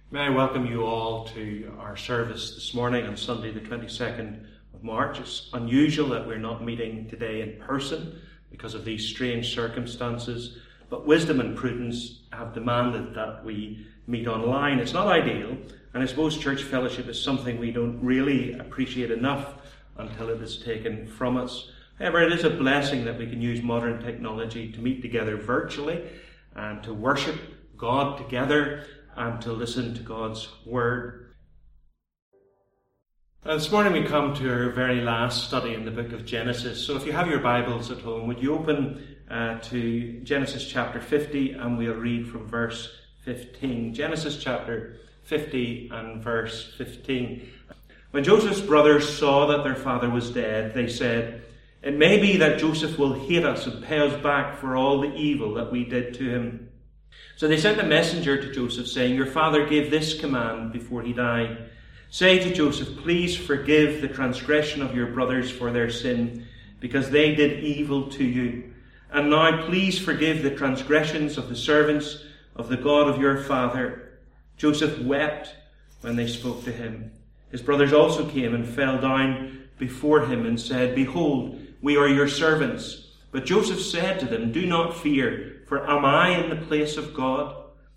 May I welcome you all to our service this morning on Sunday the 22nd of March. It's unusual that we're not meeting today in person because of these strange circumstances, but wisdom and prudence have demanded that we meet online. It's not ideal, and I suppose church fellowship is something we don't really appreciate enough until it is taken from us. However, it is a blessing that we can use modern technology to meet together virtually and to worship God together and to listen to God's Word. This morning we come to our very last study in the book of Genesis. So if you have your Bibles at home, would you open to Genesis chapter 50, and we'll read from verse 15. Genesis chapter 50 and verse 15. When Joseph's brothers saw that their father was dead, they said, "It may be that Joseph will hate us and pay us back for all the evil that we did to him." So they sent a messenger to Joseph, saying, "Your father gave this command before he died. Say to Joseph, please forgive the transgression of your brothers for their sin, because they did evil to you. And now please forgive the transgressions of the servants of the God of your father." Joseph wept when they spoke to him. His brothers also came and fell down before him and said, "Behold, we are your servants." But Joseph said to them, "Do not fear, for am I in the place of God?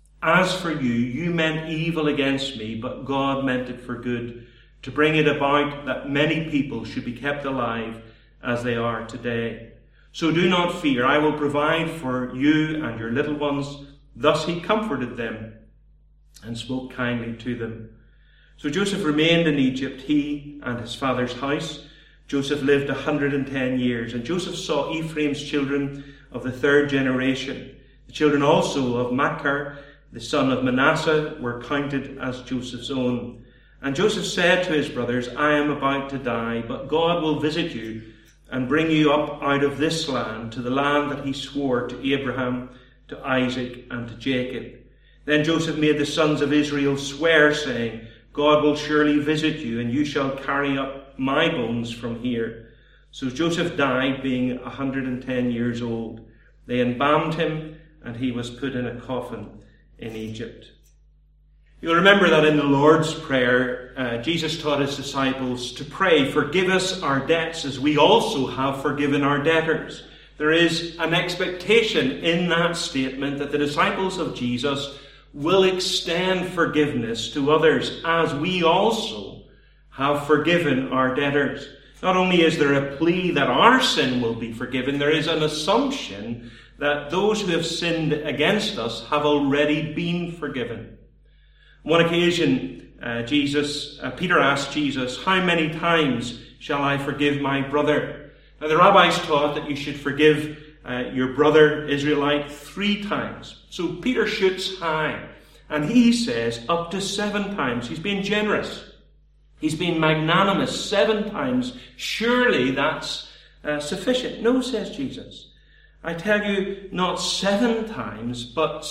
As for you, you meant evil against me, but God meant it for good, to bring it about that many people should be kept alive as they are today. So do not fear, I will provide for you and your little ones." Thus he comforted them and spoke kindly to them. So Joseph remained in Egypt, he and his father's house. Joseph lived 110 years, and Joseph saw Ephraim's children of the third generation. The children also of Machir, the son of Manasseh, were counted as Joseph's own. And Joseph said to his brothers, "I am about to die, but God will visit you and bring you up out of this land to the land that he swore to Abraham, to Isaac, and to Jacob." Then Joseph made the sons of Israel swear, saying, "God will surely visit you, and you shall carry up my bones from here." So Joseph died, being 110 years old. They embalmed him, and he was put in a coffin in Egypt. You'll remember that in the Lord's Prayer, Jesus taught his disciples to pray, "Forgive us our debts as we also have forgiven our debtors." There is an expectation in that statement that the disciples of Jesus will extend forgiveness to others as we also have forgiven our debtors. Not only is there a plea that our sin will be forgiven, there is an assumption that those who have sinned against us have already been forgiven. On one occasion, Peter asked Jesus, "How many times shall I forgive my brother?" Now, the rabbis taught that you should forgive your brother Israelite 3 times. So Peter shoots high, and he says up to 7 times. He's being generous. He's been magnanimous 7 times. Surely that's sufficient. "No," says Jesus. "I tell you, not 7 times, but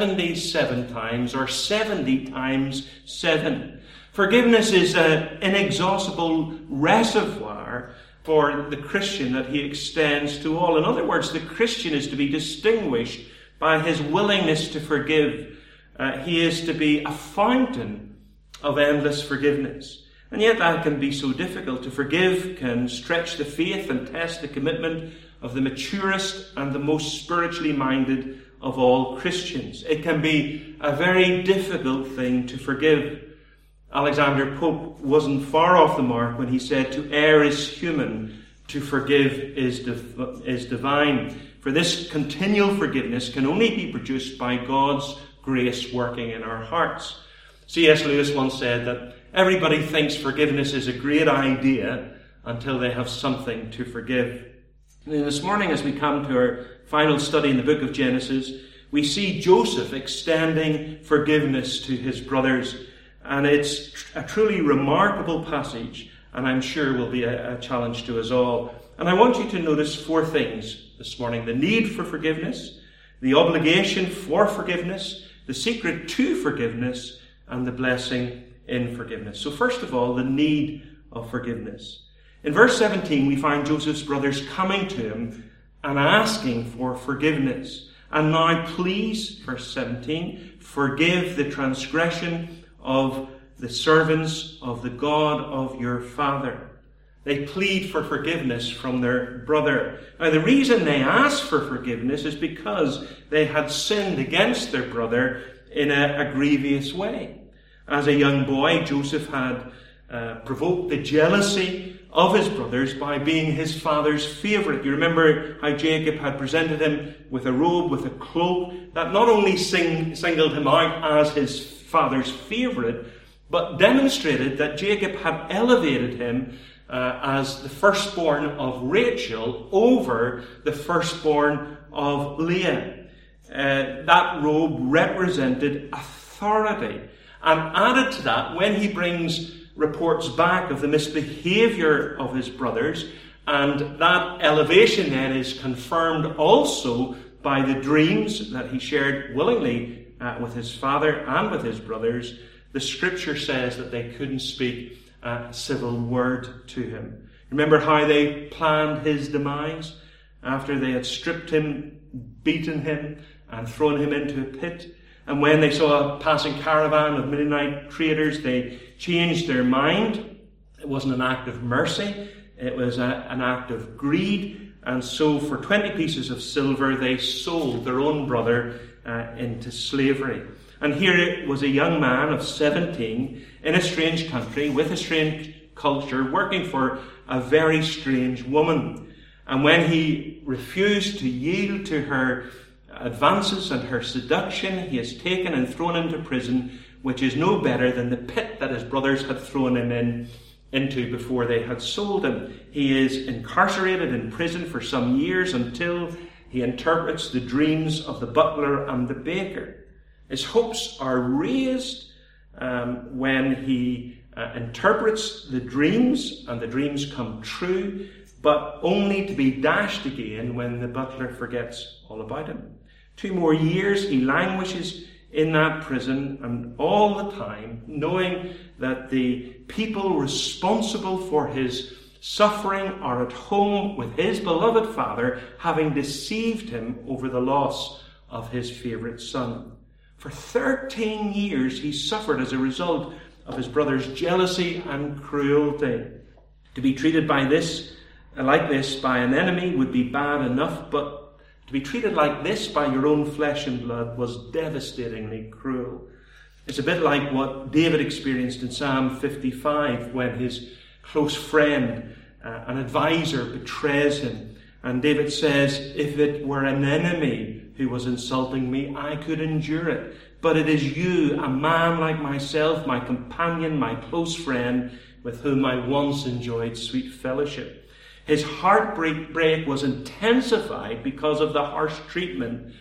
77 times, or 70 times 7. Forgiveness is an inexhaustible reservoir for the Christian that he extends to all. In other words, the Christian is to be distinguished by his willingness to forgive. He is to be a fountain of endless forgiveness. And yet that can be so difficult. To forgive can stretch the faith and test the commitment of the maturest and the most spiritually minded of all Christians. It can be a very difficult thing to forgive. Alexander Pope wasn't far off the mark when he said, "To err is human, to forgive is divine." For this continual forgiveness can only be produced by God's grace working in our hearts. C.S. Lewis once said that everybody thinks forgiveness is a great idea until they have something to forgive. And this morning, as we come to our final study in the book of Genesis, we see Joseph extending forgiveness to his brothers. And it's a truly remarkable passage, and I'm sure will be a challenge to us all. And I want you to notice 4 things this morning: the need for forgiveness, the obligation for forgiveness, the secret to forgiveness, and the blessing in forgiveness. So first of all, the need of forgiveness. In verse 17, we find Joseph's brothers coming to him and asking for forgiveness. And now please, verse 17, forgive the transgression of the servants of the God of your father. They plead for forgiveness from their brother. Now, the reason they ask for forgiveness is because they had sinned against their brother in a grievous way. As a young boy, Joseph had provoked the jealousy of his brothers by being his father's favourite. You remember how Jacob had presented him with a robe, with a cloak, that not only singled him out as his father's favourite, but demonstrated that Jacob had elevated him as the firstborn of Rachel over the firstborn of Leah. That robe represented authority. And added to that, when he brings reports back of the misbehaviour of his brothers, and that elevation then is confirmed also by the dreams that he shared willingly with his father and with his brothers, the scripture says that they couldn't speak a civil word to him. Remember how they planned his demise? After they had stripped him, beaten him, and thrown him into a pit. And when they saw a passing caravan of Midianite traders, they changed their mind. It wasn't an act of mercy. It was an act of greed. And so for 20 pieces of silver, they sold their own brother into slavery. And here it was a young man of 17 in a strange country with a strange culture working for a very strange woman. And when he refused to yield to her advances and her seduction, he is taken and thrown into prison, which is no better than the pit that his brothers had thrown him into before they had sold him. He is incarcerated in prison for some years until he interprets the dreams of the butler and the baker. His hopes are raised when he interprets the dreams, and the dreams come true, but only to be dashed again when the butler forgets all about him. 2 more years he languishes in that prison, and all the time knowing that the people responsible for his suffering are at home with his beloved father, having deceived him over the loss of his favourite son. For 13 years he suffered as a result of his brother's jealousy and cruelty. To be treated like this by an enemy would be bad enough, but to be treated like this by your own flesh and blood was devastatingly cruel. It's a bit like what David experienced in Psalm 55 when his close friend, an advisor, betrays him. And David says, if it were an enemy who was insulting me, I could endure it. But it is you, a man like myself, my companion, my close friend, with whom I once enjoyed sweet fellowship. His heartbreak was intensified because of the harsh treatment.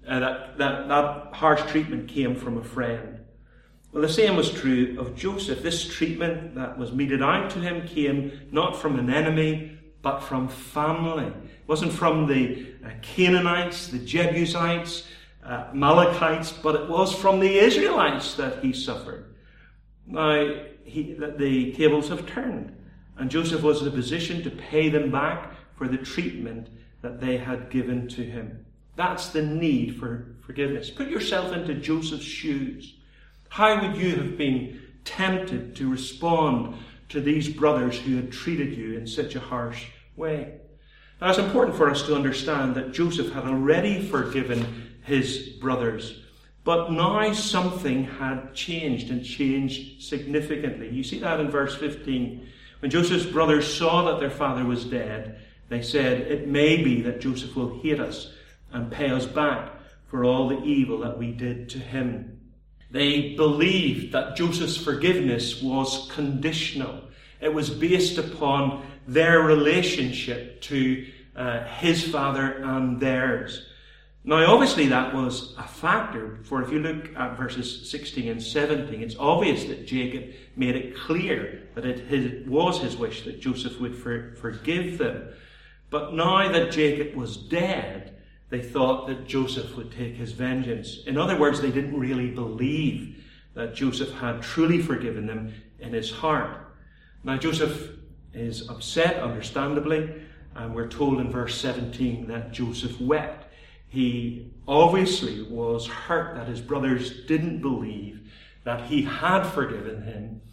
That harsh treatment came from a friend. Well, the same was true of Joseph. This treatment that was meted out to him came not from an enemy, but from family. It wasn't from the Canaanites, the Jebusites, Amalekites, but it was from the Israelites that he suffered. Now, the tables have turned, and Joseph was in a position to pay them back for the treatment that they had given to him. That's the need for forgiveness. Put yourself into Joseph's shoes. How would you have been tempted to respond to these brothers who had treated you in such a harsh way? Now, it's important for us to understand that Joseph had already forgiven his brothers, but now something had changed, and changed significantly. You see that in verse 15. When Joseph's brothers saw that their father was dead, they said, "It may be that Joseph will hate us and pay us back for all the evil that we did to him." They believed that Joseph's forgiveness was conditional. It was based upon their relationship to his father and theirs. Now, obviously, that was a factor, for if you look at verses 16 and 17, it's obvious that Jacob made it clear that it was his wish that Joseph would forgive them. But now that Jacob was dead, they thought that Joseph would take his vengeance. In other words, they didn't really believe that Joseph had truly forgiven them in his heart. Now, Joseph is upset, understandably, and we're told in verse 17 that Joseph wept. He obviously was hurt that his brothers didn't believe that he had forgiven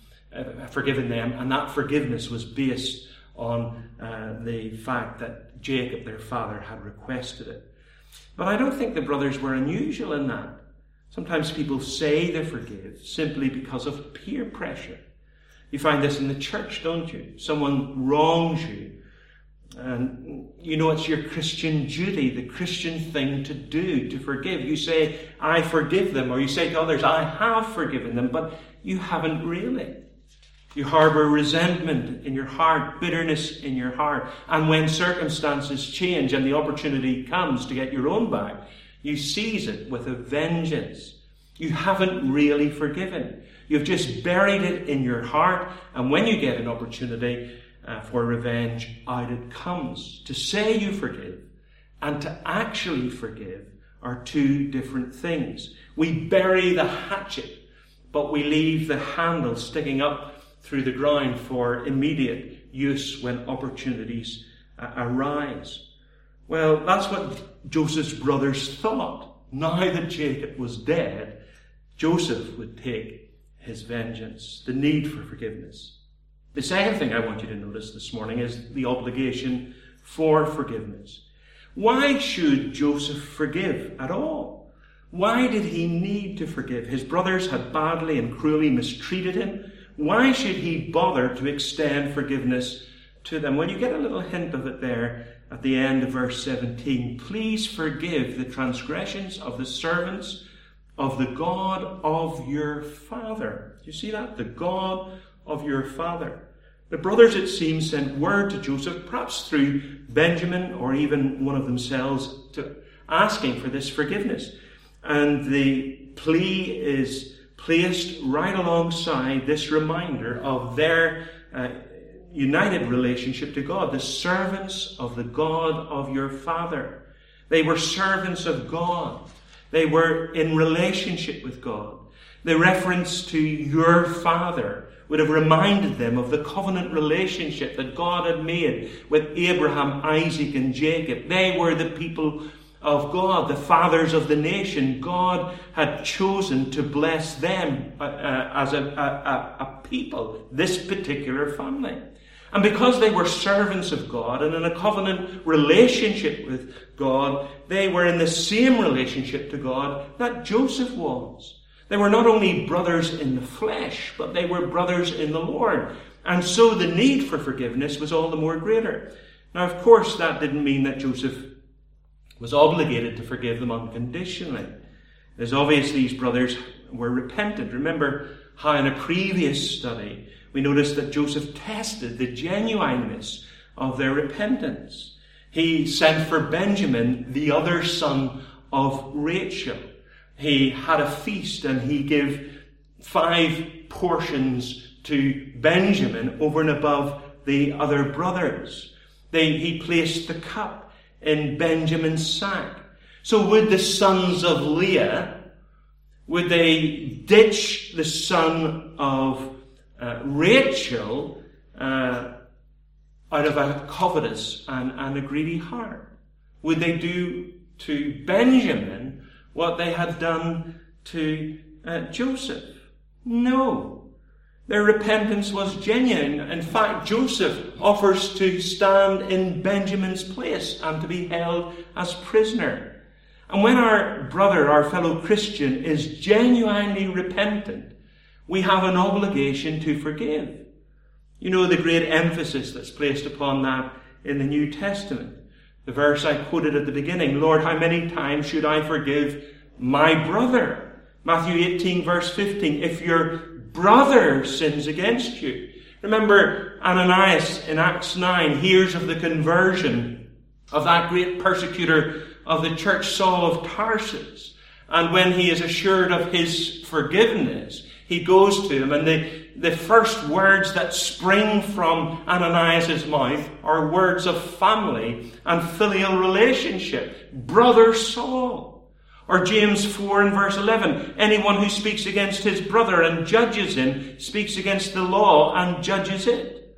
them, and that forgiveness was based on the fact that Jacob, their father, had requested it. But I don't think the brothers were unusual in that. Sometimes people say they forgive simply because of peer pressure. You find this in the church, don't you? Someone wrongs you, and you know it's your Christian duty, the Christian thing to do, to forgive. You say, I forgive them, or you say to others, I have forgiven them, but you haven't really. You harbour resentment in your heart, bitterness in your heart, and when circumstances change and the opportunity comes to get your own back, you seize it with a vengeance. You haven't really forgiven. You've just buried it in your heart, and when you get an opportunity for revenge, out it comes. To say you forgive and to actually forgive are two different things. We bury the hatchet, but we leave the handle sticking up through the ground for immediate use when opportunities arise. Well, that's what Joseph's brothers thought. Now that Jacob was dead, Joseph would take his vengeance, the need for forgiveness. The second thing I want you to notice this morning is the obligation for forgiveness. Why should Joseph forgive at all? Why did he need to forgive? His brothers had badly and cruelly mistreated him. Why should he bother to extend forgiveness to them? Well, you get a little hint of it there at the end of verse 17. Please forgive the transgressions of the servants of the God of your father. Do you see that? The God of your father. The brothers, it seems, sent word to Joseph, perhaps through Benjamin or even one of themselves, asking for this forgiveness. And the plea is placed right alongside this reminder of their united relationship to God, the servants of the God of your father. They were servants of God. They were in relationship with God. The reference to your father would have reminded them of the covenant relationship that God had made with Abraham, Isaac, and Jacob. They were the people of God, the fathers of the nation. God had chosen to bless them as a people, this particular family. And because they were servants of God and in a covenant relationship with God, they were in the same relationship to God that Joseph was. They were not only brothers in the flesh, but they were brothers in the Lord. And so the need for forgiveness was all the more greater. Now, of course, that didn't mean that Joseph was obligated to forgive them unconditionally. It's obvious these brothers were repentant. Remember how in a previous study we noticed that Joseph tested the genuineness of their repentance. He sent for Benjamin, the other son of Rachel. He had a feast and he gave 5 portions to Benjamin over and above the other brothers. He placed the cup in Benjamin's sack. So would the sons of Leah, would they ditch the son of Rachel out of a covetous and a greedy heart? Would they do to Benjamin what they had done to Joseph? No. Their repentance was genuine. In fact, Joseph offers to stand in Benjamin's place and to be held as prisoner. And when our brother, our fellow Christian, is genuinely repentant, we have an obligation to forgive. You know the great emphasis that's placed upon that in the New Testament. The verse I quoted at the beginning, Lord, how many times should I forgive my brother? Matthew 18, verse 15, if your brother sins against you. Remember, Ananias in Acts 9 hears of the conversion of that great persecutor of the church, Saul of Tarsus. And when he is assured of his forgiveness, he goes to him, and the first words that spring from Ananias' mouth are words of family and filial relationship. Brother Saul. Or James 4 and verse 11. Anyone who speaks against his brother and judges him speaks against the law and judges it.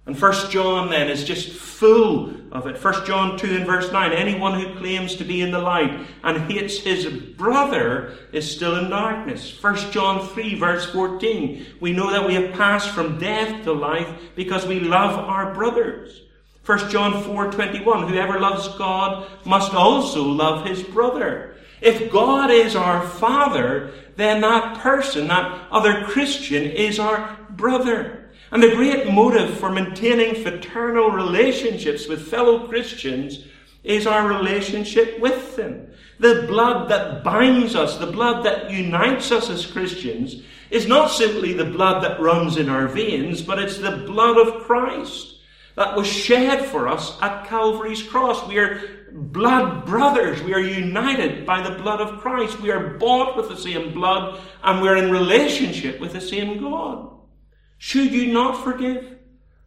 And 1 John then is just full of it. 1 John 2 and verse 9, anyone who claims to be in the light and hates his brother is still in darkness. 1 John 3 verse 14, we know that we have passed from death to life because we love our brothers. 1 John 4:21, whoever loves God must also love his brother. If God is our Father, then that person, that other Christian, is our brother. And the great motive for maintaining fraternal relationships with fellow Christians is our relationship with them. The blood that binds us, the blood that unites us as Christians, is not simply the blood that runs in our veins, but it's the blood of Christ that was shed for us at Calvary's cross. We are blood brothers. We are united by the blood of Christ. We are bought with the same blood, and we're in relationship with the same God. Should you not forgive?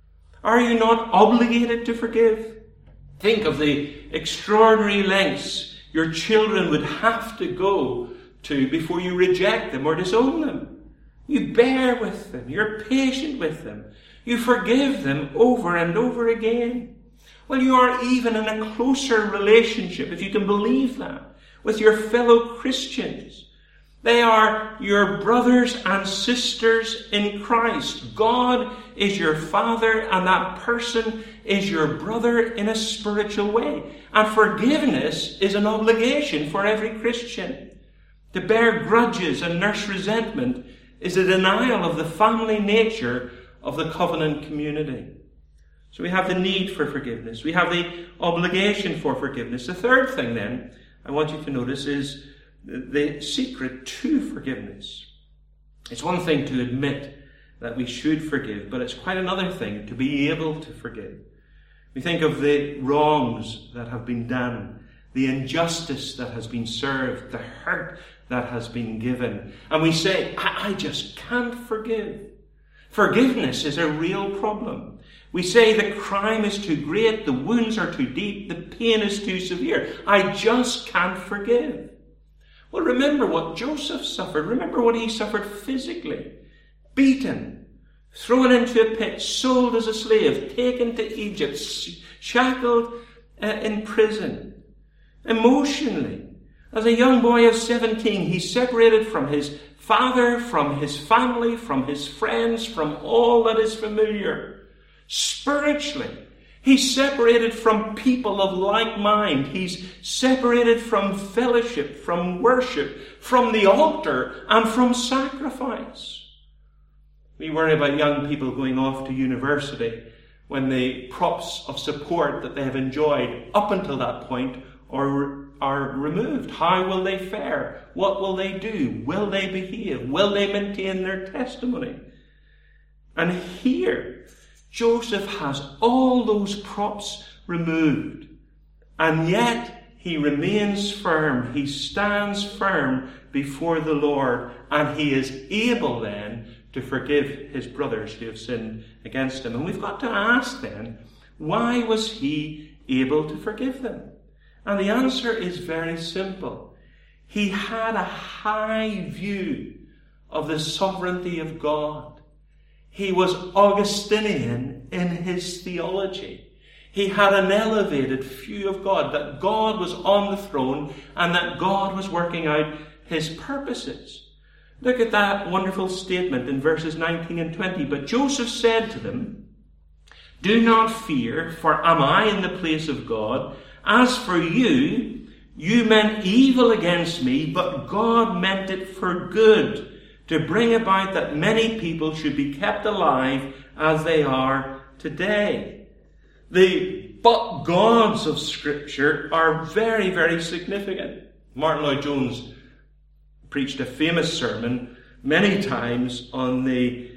Are you not obligated to forgive? Think of the extraordinary lengths your children would have to go to before you reject them or disown them. You bear with them. You're patient with them. You forgive them over and over again. Well, you are even in a closer relationship, if you can believe that, with your fellow Christians. They are your brothers and sisters in Christ. God is your Father, and that person is your brother in a spiritual way. And forgiveness is an obligation for every Christian. To bear grudges and nurse resentment is a denial of the family nature of the covenant community. So we have the need for forgiveness. We have the obligation for forgiveness. The third thing then I want you to notice is the secret to forgiveness. It's one thing to admit that we should forgive, but it's quite another thing to be able to forgive. We think of the wrongs that have been done, the injustice that has been served, the hurt that has been given, and we say, I just can't forgive. Forgiveness is a real problem. We say the crime is too great, the wounds are too deep, the pain is too severe. I just can't forgive. Well, remember what Joseph suffered. Remember what he suffered physically. Beaten, thrown into a pit, sold as a slave, taken to Egypt, shackled in prison. Emotionally, as a young boy of 17, he's separated from his father, from his family, from his friends, from all that is familiar. Spiritually, he's separated from people of like mind. He's separated from fellowship, from worship, from the altar, and from sacrifice. We worry about young people going off to university when the props of support that they have enjoyed up until that point are removed. How will they fare? What will they do? Will they behave? Will they maintain their testimony? And here, Joseph has all those props removed, and yet he remains firm. He stands firm before the Lord, and he is able then to forgive his brothers who have sinned against him. And we've got to ask then, why was he able to forgive them? And the answer is very simple. He had a high view of the sovereignty of God. He was Augustinian in his theology. He had an elevated view of God, that God was on the throne and that God was working out his purposes. Look at that wonderful statement in verses 19 and 20. But Joseph said to them, "Do not fear, for am I in the place of God? As for you, you meant evil against me, but God meant it for good, to bring about that many people should be kept alive as they are today." The but gods of Scripture are very, very significant. Martin Lloyd-Jones preached a famous sermon many times on to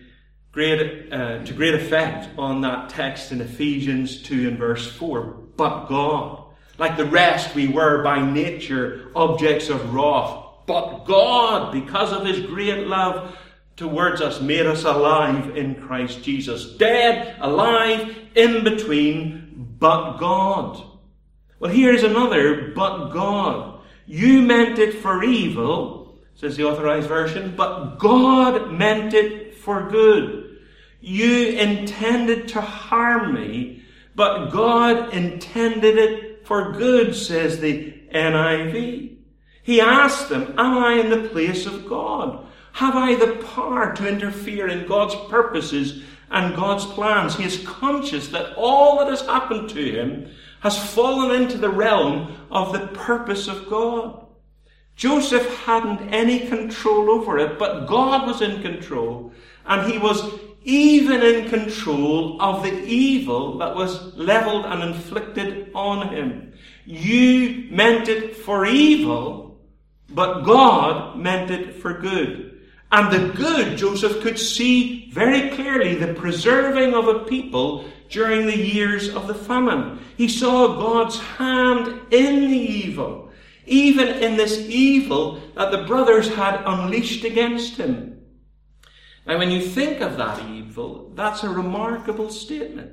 great effect on that text in Ephesians 2 and verse 4. But God. Like the rest, we were by nature objects of wrath. But God, because of his great love towards us, made us alive in Christ Jesus. Dead, alive, in between, but God. Well, here's another, but God. You meant it for evil, says the Authorized Version, but God meant it for good. You intended to harm me, but God intended it for good, says the NIV. He asked them, am I in the place of God? Have I the power to interfere in God's purposes and God's plans? He is conscious that all that has happened to him has fallen into the realm of the purpose of God. Joseph hadn't any control over it, but God was in control, and he was even in control of the evil that was leveled and inflicted on him. You meant it for evil, but God meant it for good. And the good, Joseph could see very clearly, the preserving of a people during the years of the famine. He saw God's hand in the evil, even in this evil that the brothers had unleashed against him. Now, when you think of that evil, that's a remarkable statement.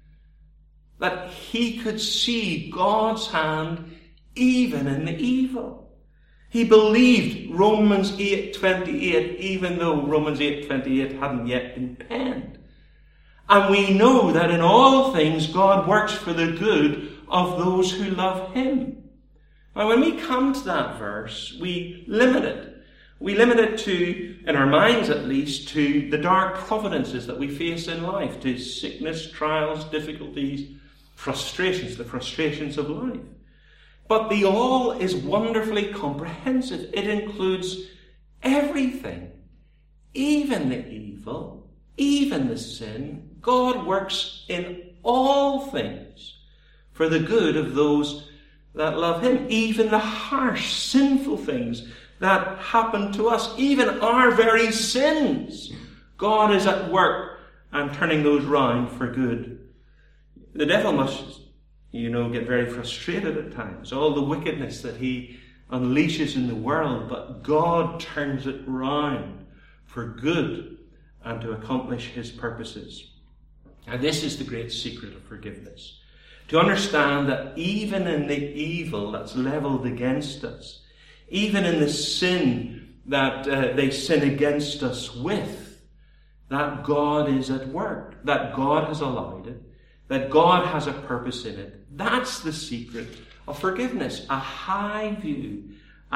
That he could see God's hand even in the evil. He believed Romans 8:28, even though Romans 8:28 hadn't yet been penned. And we know that in all things God works for the good of those who love him. Now, when we come to that verse, we limit it. We limit it to, in our minds at least, to the dark providences that we face in life, to sickness, trials, difficulties, frustrations, the frustrations of life. But the all is wonderfully comprehensive. It includes everything, even the evil, even the sin. God works in all things for the good of those that love him. Even the harsh, sinful things that happen to us, even our very sins, God is at work and turning those round for good. The devil must, get very frustrated at times. All the wickedness that he unleashes in the world, but God turns it round for good and to accomplish his purposes. And this is the great secret of forgiveness. To understand that even in the evil that's leveled against us, even in the sin that they sin against us with, that God is at work, that God has allowed it, that God has a purpose in it. That's the secret of forgiveness. A high view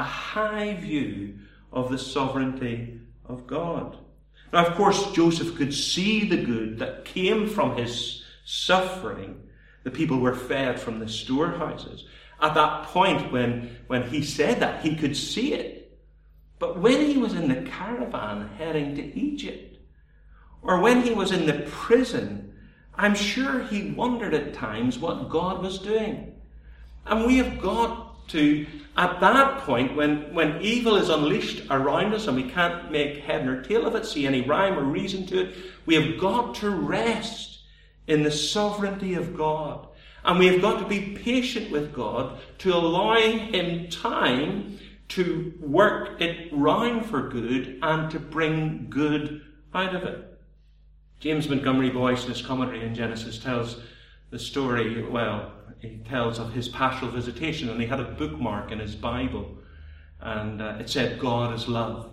of the sovereignty of God. Now, of course, Joseph could see the good that came from his suffering. The people were fed from the storehouses. At that point, when he said that, he could see it. But when he was in the caravan heading to Egypt, or when he was in the prison, I'm sure he wondered at times what God was doing. And we have got to, at that point, when evil is unleashed around us and we can't make head nor tail of it, see any rhyme or reason to it, we have got to rest in the sovereignty of God. And we have got to be patient with God to allow him time to work it round for good and to bring good out of it. James Montgomery Boyce, in his commentary in Genesis, tells the story, he tells of his pastoral visitation, and he had a bookmark in his Bible, and it said, God is love.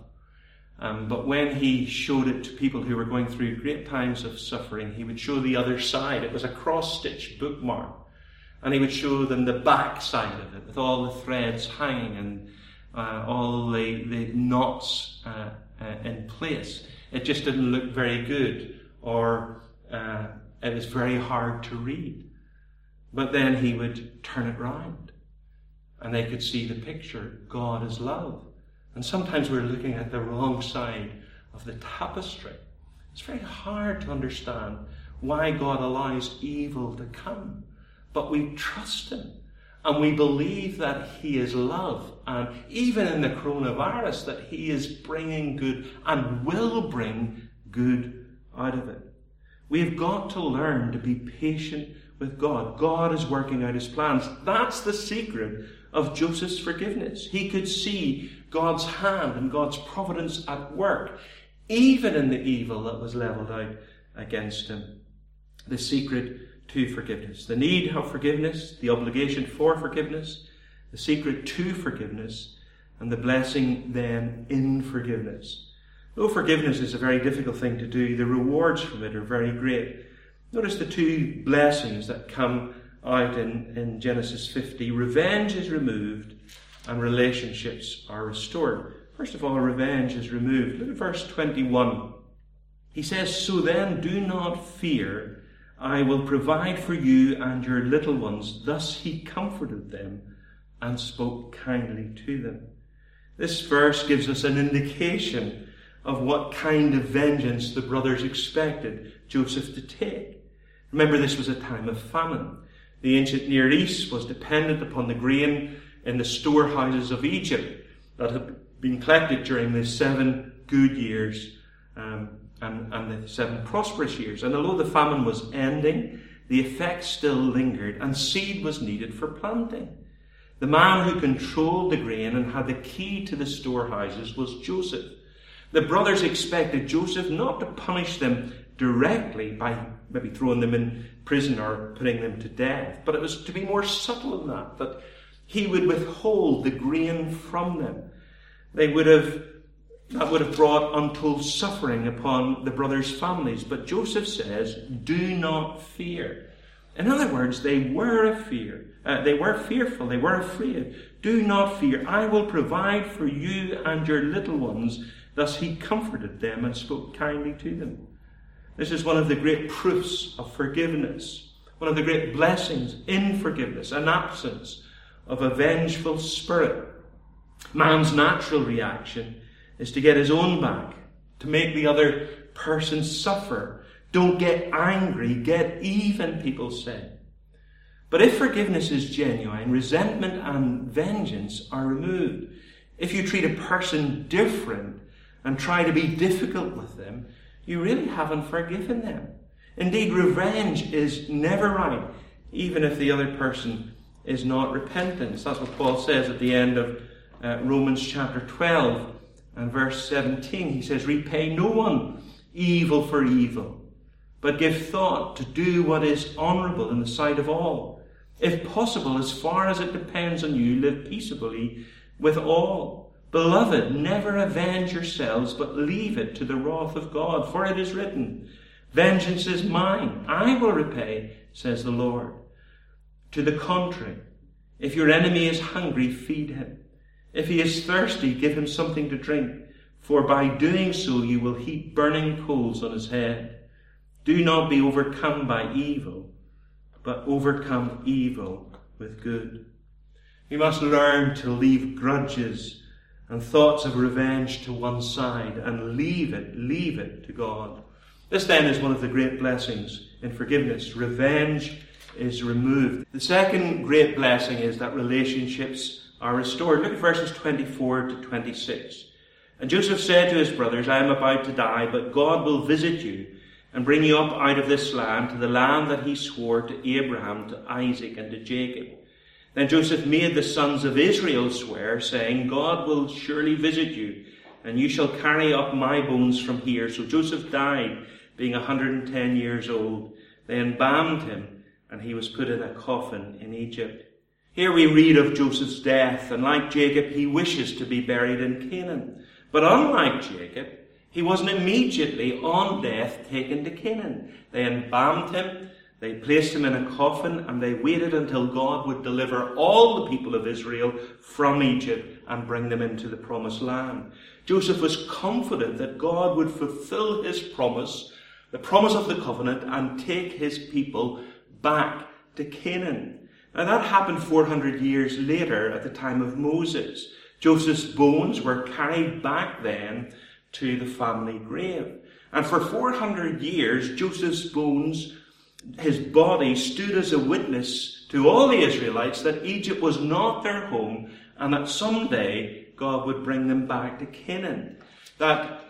But when he showed it to people who were going through great times of suffering, he would show the other side. It was a cross-stitched bookmark. And he would show them the back side of it, with all the threads hanging and all the knots in place. It just didn't look very good, or it was very hard to read. But then he would turn it round, and they could see the picture, God is love. And sometimes we're looking at the wrong side of the tapestry. It's very hard to understand why God allows evil to come. But we trust him, and we believe that he is love, and even in the coronavirus, that he is bringing good and will bring good out of it. We've got to learn to be patient with God. God is working out his plans. That's the secret of Joseph's forgiveness. He could see God's hand and God's providence at work, even in the evil that was leveled out against him. The secret to forgiveness. The need of forgiveness, the obligation for forgiveness, the secret to forgiveness, and the blessing then in forgiveness. Though forgiveness is a very difficult thing to do, the rewards from it are very great. Notice the two blessings that come out in Genesis 50. Revenge is removed and relationships are restored. First of all, revenge is removed. Look at verse 21. He says, "So then do not fear. I will provide for you and your little ones." Thus he comforted them and spoke kindly to them. This verse gives us an indication of what kind of vengeance the brothers expected Joseph to take. Remember, this was a time of famine. The ancient Near East was dependent upon the grain in the storehouses of Egypt that had been collected during the 7 good years and the 7 prosperous years. And although the famine was ending, the effects still lingered and seed was needed for planting. The man who controlled the grain and had the key to the storehouses was Joseph. The brothers expected Joseph not to punish them directly by maybe throwing them in prison or putting them to death, but it was to be more subtle than that he would withhold the grain from them. That would have brought untold suffering upon the brothers' families. But Joseph says, "Do not fear." In other words, they were fearful. They were afraid. "Do not fear. I will provide for you and your little ones." Thus he comforted them and spoke kindly to them. This is one of the great proofs of forgiveness. One of the great blessings in forgiveness, an absence of a vengeful spirit. Man's natural reaction is to get his own back, to make the other person suffer. Don't get angry, get even, people say. But if forgiveness is genuine, resentment and vengeance are removed. If you treat a person different and try to be difficult with them, you really haven't forgiven them. Indeed, revenge is never right, even if the other person is not repentant. That's what Paul says at the end of Romans chapter 12 and verse 17. He says, "Repay no one evil for evil, but give thought to do what is honourable in the sight of all. If possible, as far as it depends on you, live peaceably with all. Beloved, never avenge yourselves, but leave it to the wrath of God. For it is written, 'Vengeance is mine, I will repay, says the Lord.' To the contrary, if your enemy is hungry, feed him. If he is thirsty, give him something to drink. For by doing so you will heap burning coals on his head. Do not be overcome by evil, but overcome evil with good." We must learn to leave grudges and thoughts of revenge to one side and leave it to God. This then is one of the great blessings in forgiveness. Revenge is removed. The second great blessing is that relationships are restored. Look at verses 24 to 26. "And Joseph said to his brothers, 'I am about to die, but God will visit you and bring you up out of this land to the land that he swore to Abraham, to Isaac, and to Jacob.' Then Joseph made the sons of Israel swear, saying, 'God will surely visit you, and you shall carry up my bones from here.' So Joseph died, being 110 years old. They embalmed him, and he was put in a coffin in Egypt." Here we read of Joseph's death, and like Jacob, he wishes to be buried in Canaan. But unlike Jacob, he wasn't immediately on death taken to Canaan. They embalmed him, they placed him in a coffin, and they waited until God would deliver all the people of Israel from Egypt and bring them into the promised land. Joseph was confident that God would fulfill his promise, the promise of the covenant, and take his people back to Canaan. Now that happened 400 years later at the time of Moses. Joseph's bones were carried back then to the family grave. And for 400 years, Joseph's bones, his body, stood as a witness to all the Israelites that Egypt was not their home and that someday God would bring them back to Canaan. That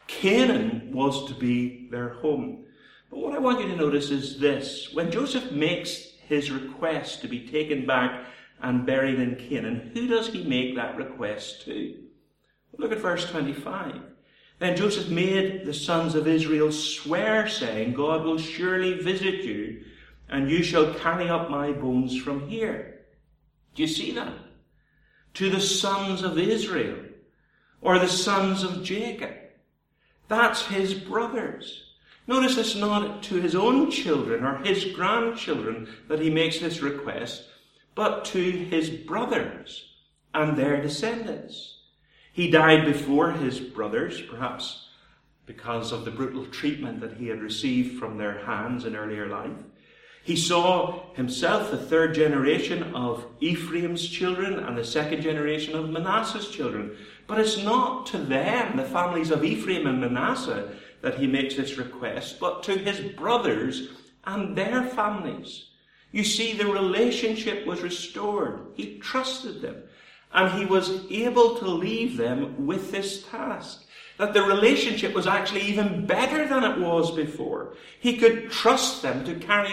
Canaan was to be their home. But what I want you to notice is this. When Joseph makes his request to be taken back and buried in Canaan, who does he make that request to? Look at verse 25. "Then Joseph made the sons of Israel swear, saying, 'God will surely visit you, and you shall carry up my bones from here.'" Do you see that? To the sons of Israel, or the sons of Jacob. That's his brothers. Notice it's not to his own children or his grandchildren that he makes this request, but to his brothers and their descendants. He died before his brothers, perhaps because of the brutal treatment that he had received from their hands in earlier life. He saw himself the third generation of Ephraim's children and the second generation of Manasseh's children. But it's not to them, the families of Ephraim and Manasseh, that he makes this request, but to his brothers and their families. You see, the relationship was restored. He trusted them, and he was able to leave them with this task. That the relationship was actually even better than it was before. He could trust them to carry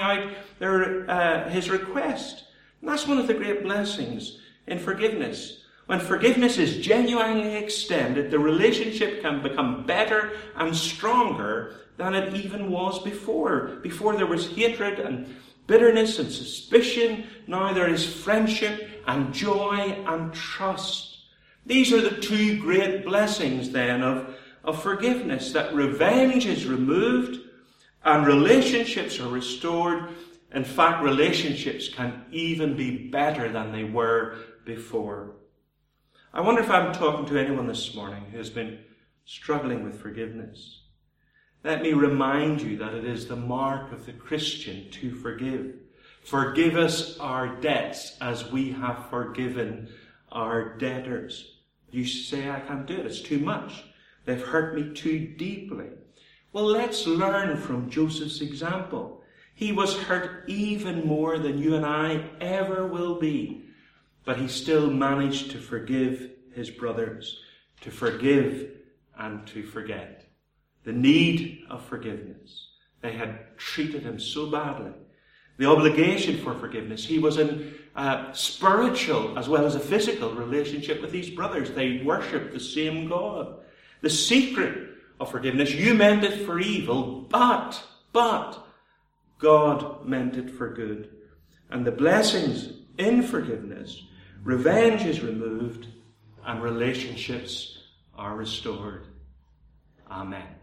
out his request. And that's one of the great blessings in forgiveness. When forgiveness is genuinely extended, the relationship can become better and stronger than it even was before. Before there was hatred and bitterness and suspicion. Now there is friendship and joy and trust. These are the two great blessings then of forgiveness, that revenge is removed and relationships are restored. In fact, relationships can even be better than they were before. I wonder if I'm talking to anyone this morning who has been struggling with forgiveness. Let me remind you that it is the mark of the Christian to forgive. Forgive us our debts as we have forgiven our debtors. You say, I can't do it, it's too much. They've hurt me too deeply. Well, let's learn from Joseph's example. He was hurt even more than you and I ever will be. But he still managed to forgive his brothers, to forgive and to forget. The need of forgiveness. They had treated him so badly. The obligation for forgiveness. He was in a spiritual as well as a physical relationship with these brothers. They worshipped the same God. The secret of forgiveness, you meant it for evil, but God meant it for good. And the blessings in forgiveness, revenge is removed and relationships are restored. Amen.